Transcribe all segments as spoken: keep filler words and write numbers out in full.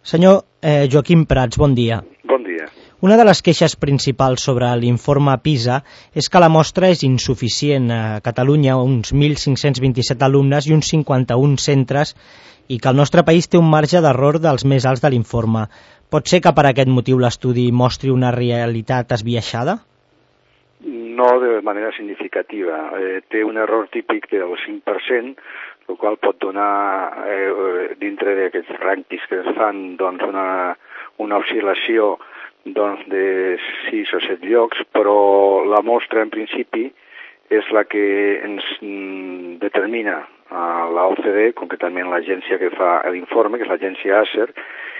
Senyor eh, Joaquim Prats, bon dia. Bon dia. Una de les queixes principals sobre l'informe PISA és que la mostra és insuficient. A Catalunya, uns mil cinc-cents vint-i-set alumnes i uns cinquanta-un centres, i que el nostre país té un marge d'error dels més alts de l'informe. Pot ser que per aquest motiu l'estudi mostri una realitat esbiaixada? No de manera significativa. Eh, té un error típic del cinc per cent, el qual pot donar, eh, dintre d'aquests rànquings que es fan, doncs una, una oscil·lació doncs, de sis o set llocs, però la mostra, en principi, és la que ens mm, determina a l'O C D E, concretament l'agència que fa l'informe, que és l'agència ACER,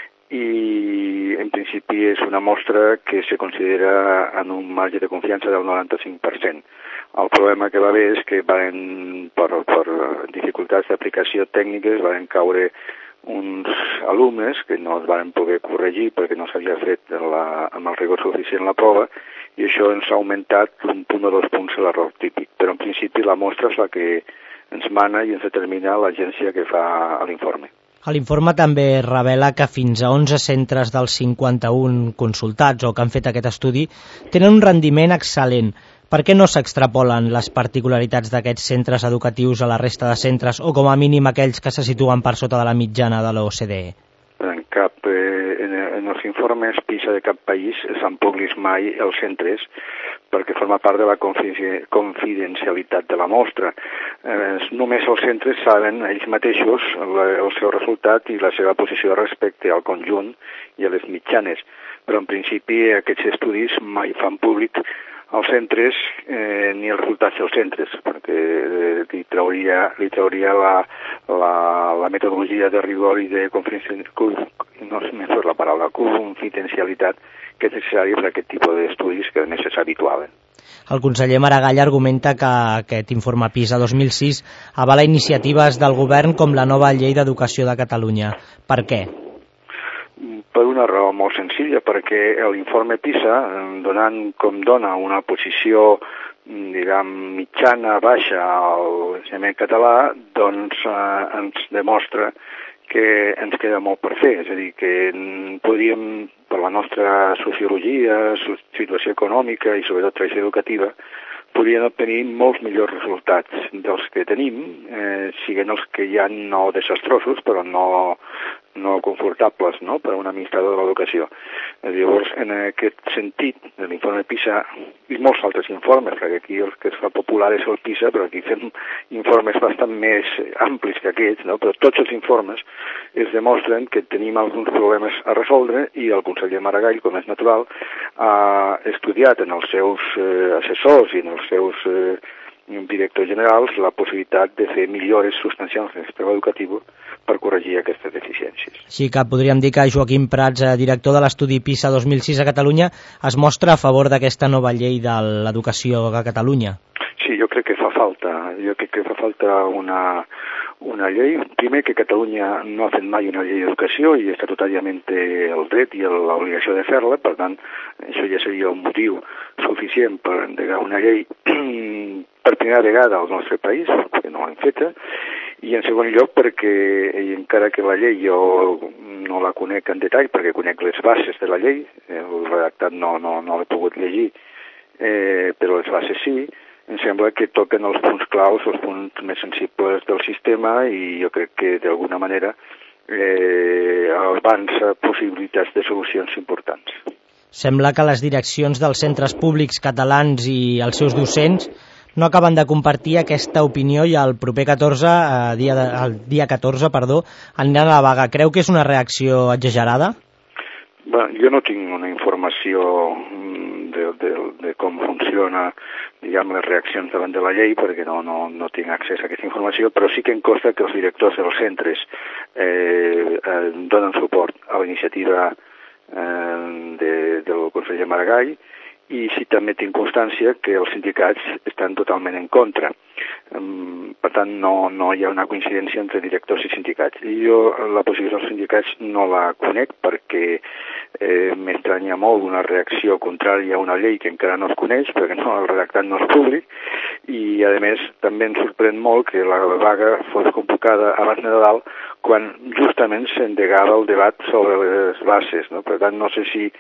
i en principi és una mostra que se considera en un marge de confiança del noranta-cinc per cent. El problema que va haver és que van, per, per dificultats d'aplicació tècniques, van caure uns alumnes que no es van poder corregir perquè no s'havia fet la, amb el rigor suficient la prova, i això ens ha augmentat un punt o dos punts l'error típic. Però en principi la mostra és la que ens mana i ens determina l'agència que fa l'informe. L'informe també revela que fins a onze centres dels cinquanta-un consultats o que han fet aquest estudi tenen un rendiment excel·lent. Per què no s'extrapolen les particularitats d'aquests centres educatius a la resta de centres o com a mínim aquells que se situen per sota de la mitjana de l'O C D E? En cap, eh, en, en els informes PISA de cap país s'han publicat mai els centres perquè forma part de la confidencialitat de la mostra. Eh, només els centres saben ells mateixos la, el seu resultat i la seva posició respecte al conjunt i a les mitjanes, però en principi aquests estudis mai fan públic als centres eh, ni els resultats dels centres, perquè eh, li trauria, li trauria la, la, la metodologia de rigor i de confidencialitat, no sé més la paraula, confidencialitat, que és necessari per aquest tipus d'estudis que més s'habituaven. El conseller Maragall argumenta que aquest informe PISA dos mil sis avala iniciatives del govern com la nova llei d'educació de Catalunya. Per què? Per una raó molt senzilla, perquè l'informe PISA, donant com dona una posició, diguem, mitjana, baixa al ensenyament català, doncs eh, ens demostra que ens queda molt per fer, és a dir, que podríem, per la nostra sociologia, situació econòmica i sobretot tradició educativa, podrien obtenir molts millors resultats dels que tenim, eh, siguent els que hi ha no desastrosos, però no, no confortables, no?, per a un administrador de l'educació. Llavors, en aquest sentit, l'informe PISA i molts altres informes, perquè aquí el que es fa popular és el PISA, però aquí fem informes bastant més amplis que aquests, no?, però tots els informes es demostren que tenim alguns problemes a resoldre i el conseller Maragall, com és natural, ha estudiat en els seus eh, assessors i en els seus eh, directors generals la possibilitat de fer millores substancials en el sistema educatiu per corregir aquestes deficiències. Així que podríem dir que Joaquim Prats, director de l'estudi PISA dos mil sis a Catalunya, es mostra a favor d'aquesta nova llei de l'educació a Catalunya. Sí, jo crec que fa falta. Jo crec que fa falta una, una llei. Primer, que Catalunya no ha fet mai una llei d'educació i estatutàriament té el dret i l'obligació de fer-la, per tant, això ja seria un motiu suficient per endegar una llei per primera vegada al nostre país, perquè no l'hem feta, i en segon lloc perquè, encara que la llei jo no la conec en detall, perquè conec les bases de la llei, el redactat no, no, no l'he pogut llegir, eh, però les bases sí, em sembla que toquen els punts claus, els punts més sensibles del sistema, i jo crec que d'alguna manera eh, avança possibilitats de solucions importants. Sembla que les direccions dels centres públics catalans i els seus docents no acaben de compartir aquesta opinió i el proper catorze, eh, dia de, el dia catorze, perdó, aniran a la vaga. Creu que és una reacció exagerada? Bé, jo no tinc una informació de, de, de com funciona, diguem, les reaccions davant de la llei, perquè no, no, no tinc accés a aquesta informació, però sí que em consta que els directors dels centres eh, eh, donen suport a la iniciativa eh, de, del conseller Maragall, i sí també tinc constància que els sindicats estan totalment en contra. Um, per tant, no, no hi ha una coincidència entre directors i sindicats. I jo la posició dels sindicats no la conec perquè Eh, M'estranya molt una reacció contrària a una llei que encara no es coneix, perquè no, el redactat no és públic, i a més també ens sorprèn molt que la vaga fos convocada abans de Nadal, quan justament s'endegava el debat sobre les bases, no? Per tant, no sé si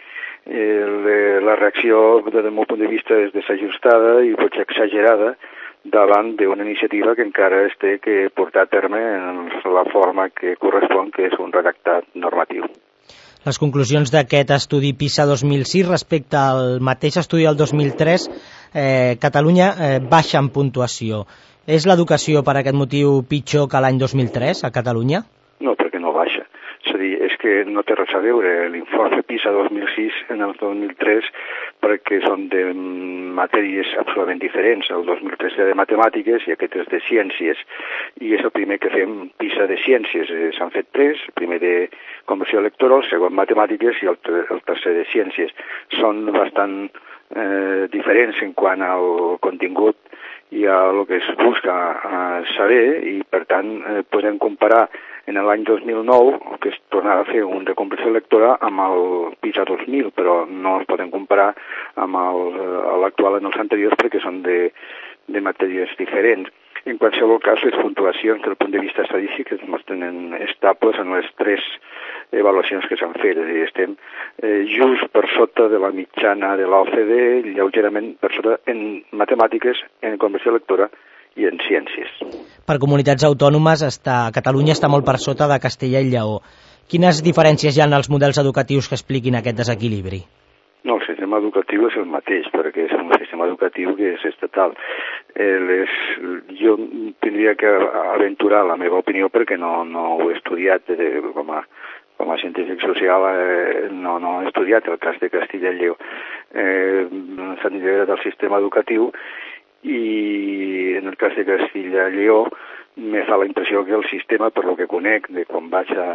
eh, la reacció, des del meu punt de vista, és desajustada i potser exagerada davant d'una iniciativa que encara es té que portar a terme en la forma que correspon, que és un redactat normatiu. Les conclusions d'aquest estudi PISA dos mil sis respecte al mateix estudi del dos mil tres, eh, Catalunya eh, baixa en puntuació. És l'educació per aquest motiu pitjor que l'any dos mil tres a Catalunya? No, perquè no baixa. És a dir, és que no té res a veure l'informe PISA dos mil sis en el dos mil tres, perquè són de matèries absolutament diferents. El dos mil tres era de matemàtiques i aquest és de ciències. I és el primer que fem PISA de ciències. S'han fet tres, el primer de conversió lectora, el segon matemàtiques i el, el tercer de ciències. Són bastant eh, diferents en quant al contingut i a el que es busca eh, saber, i per tant eh, podem comparar en l'any dos mil nou, que es tornava a fer un de comprensió lectora, amb el PISA dos mil, però no es poden comparar amb l'actual en els anteriors perquè són de, de matèries diferents. En qualsevol cas, les puntuacions des del punt de vista estadístic es mostren estables en les tres avaluacions que s'han fet. És a dir, estem eh, just per sota de la mitjana de l'O C D E, lleugerament per sota en matemàtiques, en conversió lectora i en ciències. Per comunitats autònomes, està, Catalunya està molt per sota de Castella i Lleó. Quines diferències hi ha en els models educatius que expliquin aquest desequilibri? No, el sistema educatiu és el mateix, perquè és un sistema educatiu que és estatal. Eh, les, jo tindria que aventurar la meva opinió perquè no, no ho he estudiat de, com, a, com a científic social, eh, no, no he estudiat el cas de Castilla i Lleó. Eh, S'han integrat el sistema educatiu i en el cas de Castilla i Lleó me fa la impressió que el sistema, per lo que conec de quan vaig a,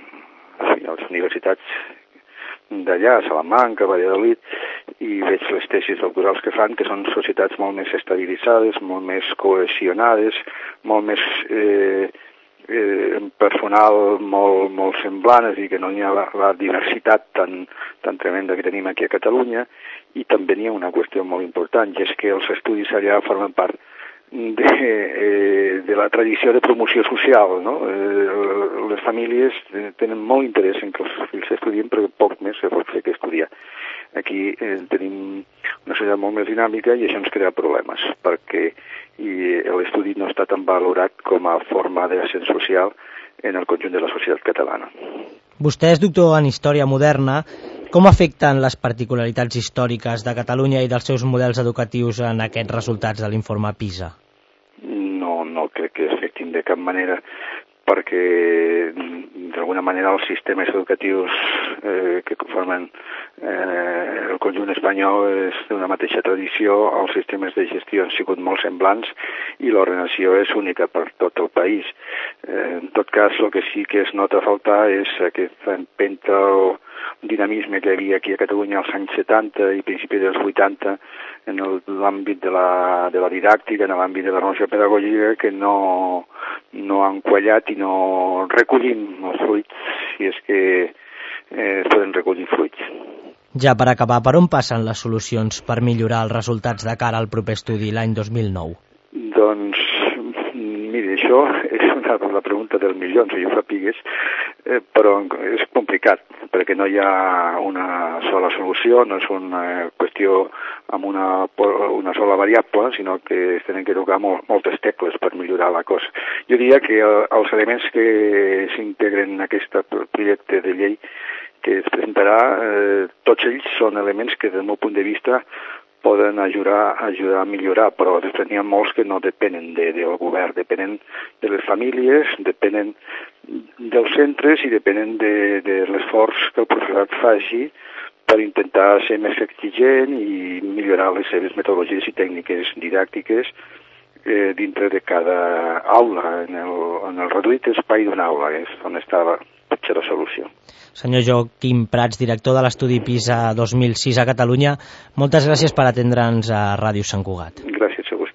a les universitats d'allà, a Salamanca, a Valladolid, i veig les tesis doctorals que fan, que són societats molt més estabilitzades, molt més cohesionades, molt més eh, eh, personal molt, molt semblant, és a dir, que no hi ha la, la diversitat tan, tan tremenda que tenim aquí a Catalunya, i també n'hi ha una qüestió molt important, i és que els estudis allà formen part de, eh, de la tradició de promoció social, no? Eh, les famílies tenen molt interès en que els fills estudien perquè poc més se pot fer que estudiar. Aquí eh, tenim una societat molt més dinàmica i això ens crea problemes, perquè l'estudi no està tan valorat com a forma d'ascens social en el conjunt de la societat catalana. Vostè és doctor en Història Moderna. Com afecten les particularitats històriques de Catalunya i dels seus models educatius en aquests resultats de l'informe PISA? No, no crec que afectin de cap manera, perquè d'alguna manera els sistemes educatius eh, que conformen eh, el conjunt espanyol és d'una mateixa tradició, els sistemes de gestió han sigut molt semblants i l'ordenació és única per tot el país. Eh, en tot cas, el que sí que es nota a faltar és aquesta empenta o dinamisme que hi havia aquí a Catalunya als anys setanta i principi dels vuitanta en l'àmbit de la, de la didàctica, en l'àmbit de la noció pedagògica, que no, no han quallat i no recollim els fruits, si és que eh, es poden recollir fruits. Ja per acabar, per on passen les solucions per millorar els resultats de cara al proper estudi l'any dos mil nou? Doncs, miri, això és una, la pregunta del milió, si ho sapigués, eh, però és complicat, perquè no hi ha una sola solució, no és una qüestió amb una, una sola variable, sinó que es tenen que tocar molt, moltes tecles per millorar la cosa. Jo diria que els elements que s'integren en aquest projecte de llei que es presentarà, eh, tots ells són elements que, del meu punt de vista, poden ajudar, ajudar a millorar, però després n'hi ha molts que no depenen de, del govern, depenen de les famílies, depenen dels centres i depenen de, de l'esforç que el professorat faci per intentar ser més exigent i millorar les seves metodologies i tècniques didàctiques eh, dintre de cada aula, en el, en el reduït espai d'una aula, és on està potser la solució. Senyor Joaquim Prats, director de l'estudi PISA dos mil sis a Catalunya, moltes gràcies per atendre'ns a Ràdio Sant Cugat. Gràcies a vostè.